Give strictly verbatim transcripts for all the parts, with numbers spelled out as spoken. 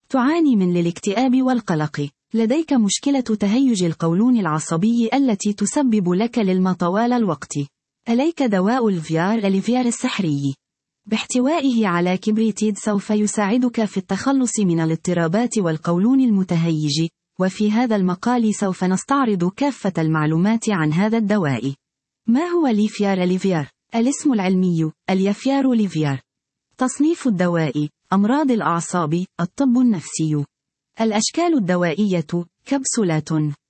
تعاني من الاكتئاب والقلق. لديك مشكلة تهيج القولون العصبي التي تسبب لك للم طوال الوقت. عليك دواء الفيار أليفيار السحري. باحتوائه على كبريتيد سوف يساعدك في التخلص من الاضطرابات والقولون المتهيج، وفي هذا المقال سوف نستعرض كافة المعلومات عن هذا الدواء. ما هو ليفيار أليفيار؟ الاسم العلمي: اليافيار ليفيار. تصنيف الدواء: أمراض الأعصاب، الطب النفسي. الأشكال الدوائية: كبسولات.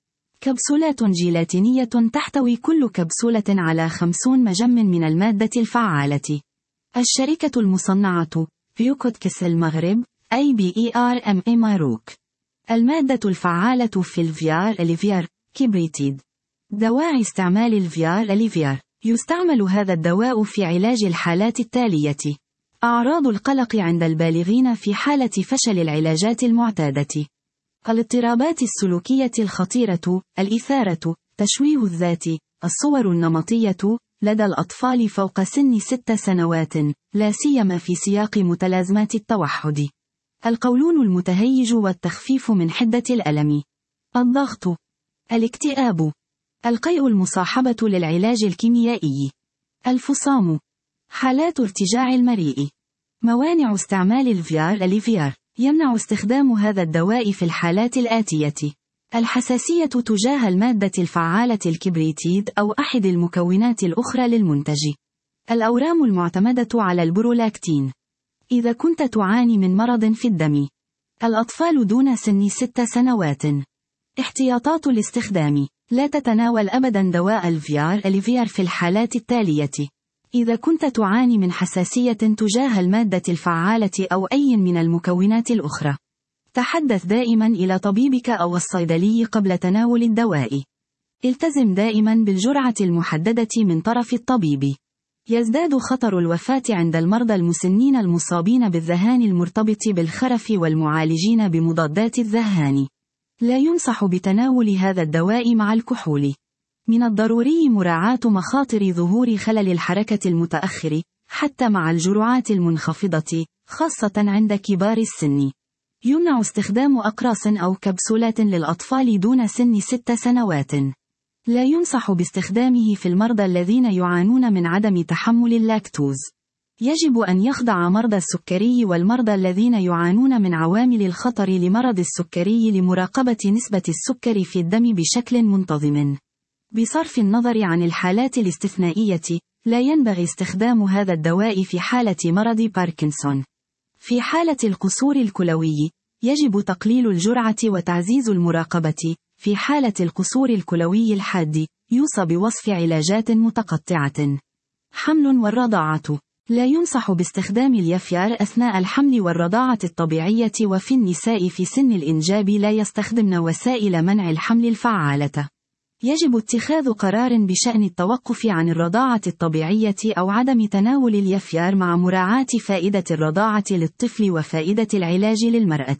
كبسولات جيلاتينية تحتوي كل كبسولة على خمسين مجم من المادة الفعالة. الشركة المصنعة: فيوكودكس المغرب، أي بي إي آر إم إي ماروك. المادة الفعالة في الفيار أليفيار: كبريتيد. دواعي استعمال الفيار أليفيار: يستعمل هذا الدواء في علاج الحالات التالية: أعراض القلق عند البالغين في حالة فشل العلاجات المعتادة. الاضطرابات السلوكية الخطيرة، الإثارة، تشويه الذات، الصور النمطية لدى الأطفال فوق سن ست سنوات، لا سيما في سياق متلازمات التوحد. القولون المتهيج والتخفيف من حدة الألم. الضغط. الاكتئاب. القيء المصاحبة للعلاج الكيميائي. الفصام. حالات ارتجاع المريء. موانع استعمال الفيار أليفيار: يمنع استخدام هذا الدواء في الحالات الآتية: الحساسية تجاه المادة الفعالة الكبريتيد أو أحد المكونات الأخرى للمنتج. الأورام المعتمدة على البرولاكتين. إذا كنت تعاني من مرض في الدم. الأطفال دون سن ست سنوات. احتياطات الاستخدام: لا تتناول أبدا دواء الفيار أليفيار في الحالات التالية: إذا كنت تعاني من حساسية تجاه المادة الفعالة أو أي من المكونات الأخرى. تحدث دائما إلى طبيبك أو الصيدلي قبل تناول الدواء. التزم دائما بالجرعة المحددة من طرف الطبيب. يزداد خطر الوفاة عند المرضى المسنين المصابين بالذهان المرتبط بالخرف والمعالجين بمضادات الذهان. لا ينصح بتناول هذا الدواء مع الكحول. من الضروري مراعاة مخاطر ظهور خلل الحركة المتأخر، حتى مع الجرعات المنخفضة، خاصة عند كبار السن. يمنع استخدام أقراص أو كبسولات للأطفال دون سن ست سنوات. لا ينصح باستخدامه في المرضى الذين يعانون من عدم تحمل اللاكتوز. يجب أن يخضع مرضى السكري والمرضى الذين يعانون من عوامل الخطر لمرض السكري لمراقبة نسبة السكر في الدم بشكل منتظم. بصرف النظر عن الحالات الاستثنائية، لا ينبغي استخدام هذا الدواء في حالة مرض باركنسون. في حالة القصور الكلوي، يجب تقليل الجرعة وتعزيز المراقبة. في حالة القصور الكلوي الحاد، يوصى بوصف علاجات متقطعة. حمل والرضاعة. لا ينصح باستخدام اليافيار أثناء الحمل والرضاعة الطبيعية، وفي النساء في سن الإنجاب لا يستخدمن وسائل منع الحمل الفعالة. يجب اتخاذ قرار بشأن التوقف عن الرضاعة الطبيعية أو عدم تناول اليافيار مع مراعاة فائدة الرضاعة للطفل وفائدة العلاج للمرأة.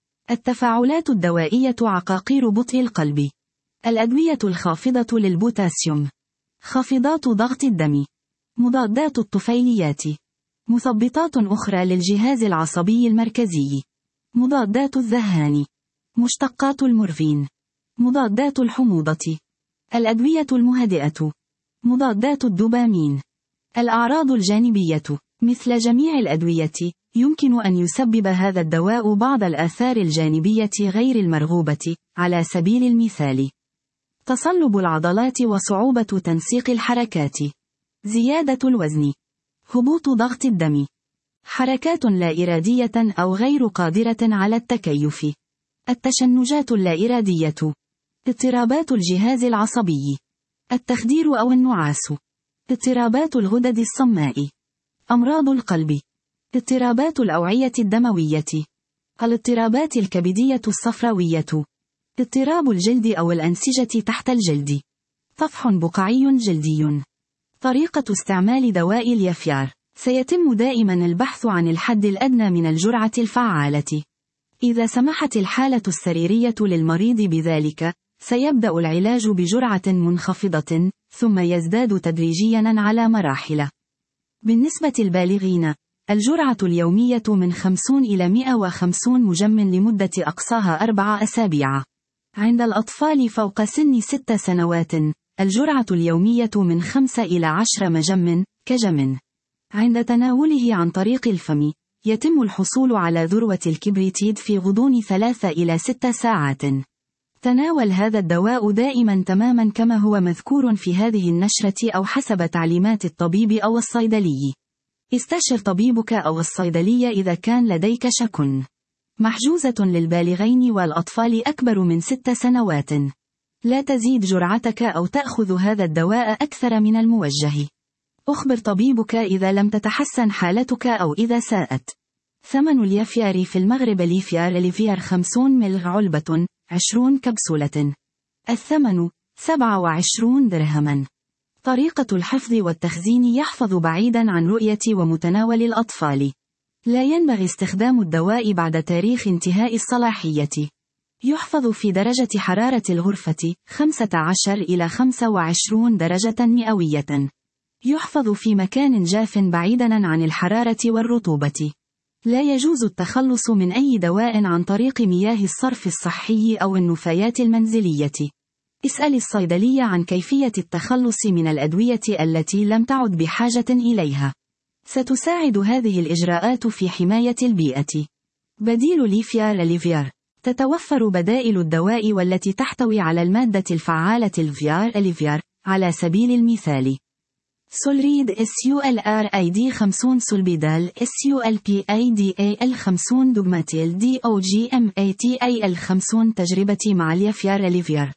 التفاعلات الدوائية: عقاقير بطء القلب. الأدوية الخافضة للبوتاسيوم. خافضات ضغط الدم. مضادات الطفيليات. مثبطات أخرى للجهاز العصبي المركزي. مضادات الذهان. مشتقات المورفين. مضادات الحموضة. الأدوية المهدئة. مضادات الدوبامين. الأعراض الجانبية: مثل جميع الأدوية، يمكن أن يسبب هذا الدواء بعض الآثار الجانبية غير المرغوبة، على سبيل المثال: تصلب العضلات وصعوبة تنسيق الحركات، زيادة الوزن، هبوط ضغط الدم، حركات لا إرادية أو غير قادرة على التكيف، التشنجات اللا إرادية، اضطرابات الجهاز العصبي، التخدير أو النعاس، اضطرابات الغدد الصماء، أمراض القلب، اضطرابات الأوعية الدموية، الاضطرابات الكبدية الصفراوية، اضطراب الجلد أو الأنسجة تحت الجلد، طفح بقعي جلدي. طريقة استعمال دواء اليافيار: سيتم دائما البحث عن الحد الأدنى من الجرعة الفعالة. إذا سمحت الحالة السريرية للمريض بذلك، سيبدأ العلاج بجرعة منخفضة، ثم يزداد تدريجيا على مراحل. بالنسبة للبالغين، الجرعة اليومية من خمسين إلى مئة وخمسين مجم لمدة أقصاها أربع أسابيع. عند الأطفال فوق سن ست سنوات، الجرعة اليومية من خمسة إلى عشرة مجم، كجم. عند تناوله عن طريق الفم، يتم الحصول على ذروة الكبريتيد في غضون ثلاث إلى ست ساعات. تناول هذا الدواء دائما تماما كما هو مذكور في هذه النشرة أو حسب تعليمات الطبيب أو الصيدلي. استشر طبيبك أو الصيدلي إذا كان لديك شك. محجوزة للبالغين والأطفال أكبر من ست سنوات. لا تزيد جرعتك أو تأخذ هذا الدواء أكثر من الموجه. أخبر طبيبك إذا لم تتحسن حالتك أو إذا ساءت. ثمن اليافيار في المغرب ليفيار ليفيار خمسين ملغ علبة، عشرين كبسولة. الثمن سبعة وعشرين درهما. طريقة الحفظ والتخزين يحفظ بعيدا عن رؤية ومتناول الأطفال. لا ينبغي استخدام الدواء بعد تاريخ انتهاء الصلاحية. يحفظ في درجة حرارة الغرفة خمسة عشر إلى خمسة وعشرين درجة مئوية. يحفظ في مكان جاف بعيدا عن الحرارة والرطوبة. لا يجوز التخلص من أي دواء عن طريق مياه الصرف الصحي أو النفايات المنزلية. اسأل الصيدلي عن كيفية التخلص من الأدوية التي لم تعد بحاجة إليها. ستساعد هذه الإجراءات في حماية البيئة. بديل ليفيار ليفيار. تتوفر بدائل الدواء والتي تحتوي على المادة الفعالة الفيار ليفيار، على سبيل المثال: سولريد إس يو إل آر آي دي خمسين سولبيدال إس يو إل بي آي دي إيه إل خمسين دوغماتيل دي أو جي إم إيه تي إيه إل خمسين. تجربة مع اليافيار ليفيار.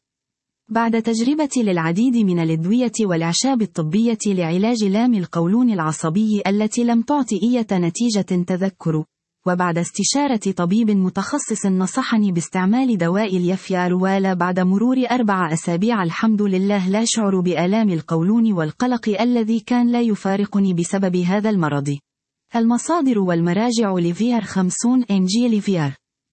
بعد تجربة للعديد من الأدوية والأعشاب الطبية لعلاج لام القولون العصبي التي لم تعطي أي نتيجة تذكر، وبعد استشارة طبيب متخصص نصحني باستعمال دواء اليافيار، ولا بعد مرور أربع أسابيع الحمد لله لا أشعر بآلام القولون والقلق الذي كان لا يفارقني بسبب هذا المرض. المصادر والمراجع: ليفيار خمسين إم جي ليفيار.